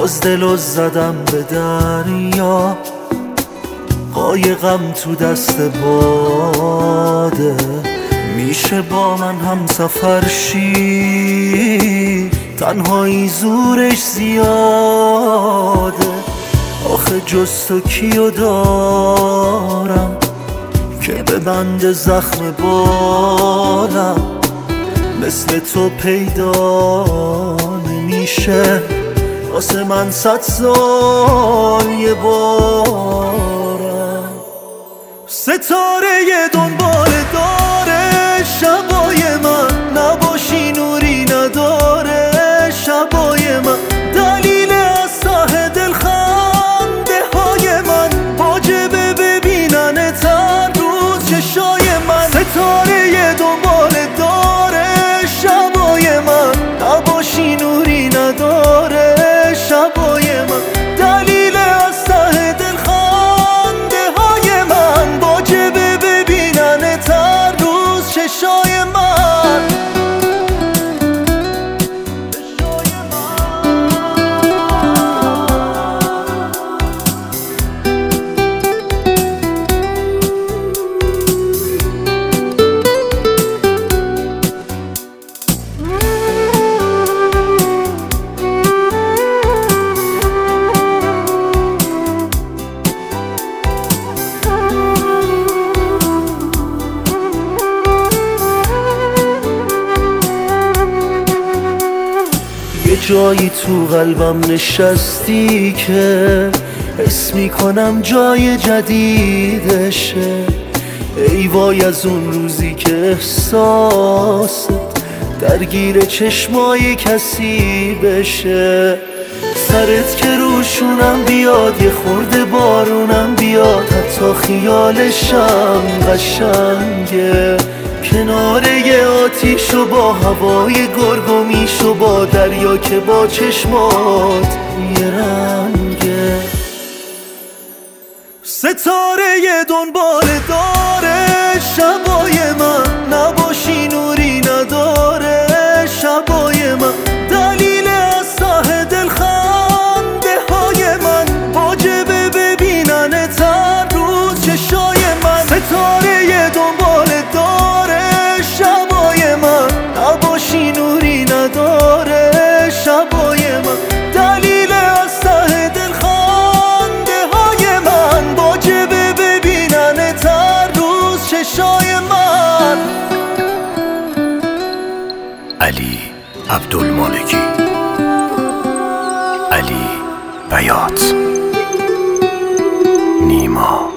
باز دلو زدم به دریا، قایقم تو دست باده. میشه با من هم سفر شی، تنهایی زورش زیاده. آخه جز تو کیو دارم که ببنده زخم بالم، مثل تو پیدا نمیشه واسه من 100 سال یه بارم. ستاره دنبال داره شبای من، نباشی نوری نداره شبای من. دلیل از ته دل خنده های من، واجبه ببیننت هر روز چشای من. ستاره دنبال داره شبای من، نباشی نوری نداره شبای من. دلیل از ته دل خنده های من، واجبه ببیننت هر روز چشای من. یه جایی تو قلبم نشستی که حس میکنم جای جدیدشه. ای وای از اون روزی که احساست درگیر چشمای کسی بشه. سرت که روشونم بیاد، یه خورده بارونم بیاد، حتی خیالشم قشنگه. کناره یه آتیش و با هوای گرگومیش و با دریا که با چشمات یه رنگه. ستاره دنبال داره شبای من، نباشی نوری نداره شبای من. دلیل از ته دل خنده های من، واجبه ببیننت هر روز چشای من. ستاره دنبال داره شبای من، نباشی نوری نداره شبای من. دلیل از ته دل خنده های من، واجبه ببیننت هر روز چشای من. علی عبدالمالکی، علی بیات، نیما.